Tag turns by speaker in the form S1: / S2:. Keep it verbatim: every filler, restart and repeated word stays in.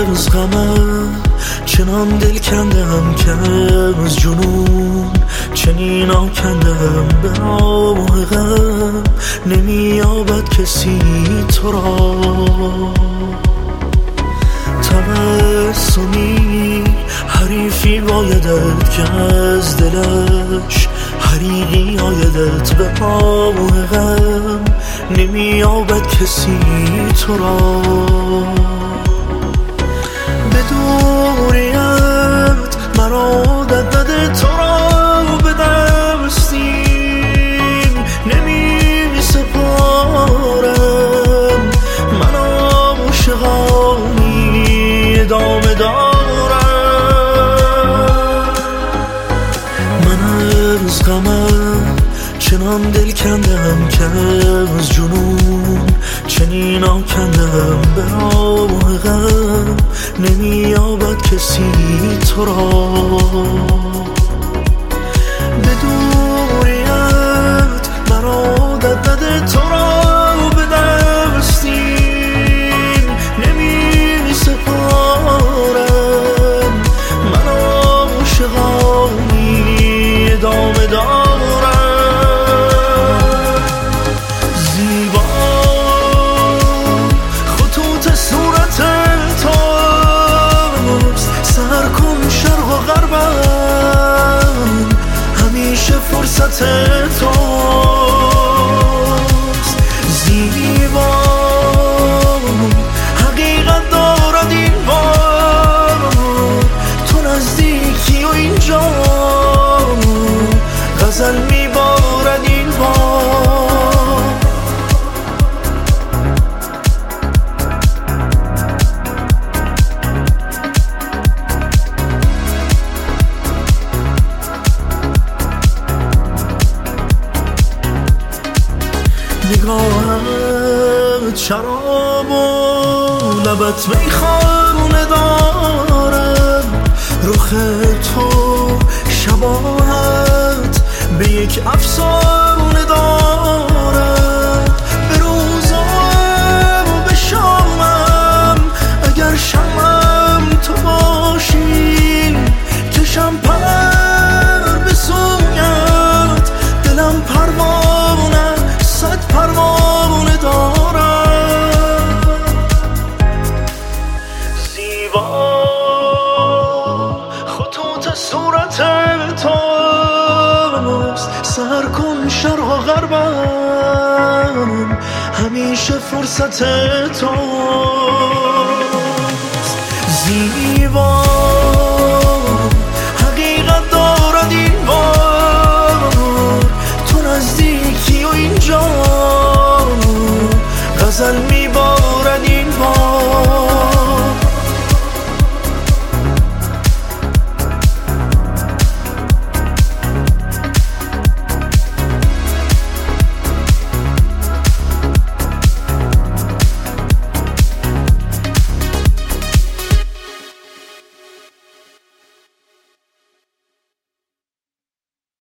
S1: از غمم چنان دل کندم که از جنون چنین آکندم به راه غم نمییابد کسی تو را. تبسمی حریفی بایدت که از دلش حریقی آیدت به راه غم نمییابد کسی تو را. به دوریت مرا دد دد تو را به دستیم نمی سپارم. من عاشقانی ادامه دارم. من از غمم چنان دل کندم که از جنون چنین آکندم به راه غم نمییابد کسی تو را. به دوریت مرا دد دد تو را به دستیم نمی سپارم. من عاشقانی ادامه دارم. فرصت توست زیبا حقیقت دارد این بار تو نزدیکی و اینجا غزل میبارد این بار. نگاهت شراب و لبت میخواره دارم. رخ تو شباهت به یک افسانه دارم. به روزم و به شامم اگر شمم تو باشی کشم پر به سویت دلم پروانه صد پروانه دارم. زیبا خطوط صورت توست سر کن شرق و غربم همیشه فرصت توست. زیبا حقیقت دارد این بار تو نزدیکی و اینجا غزل میبارد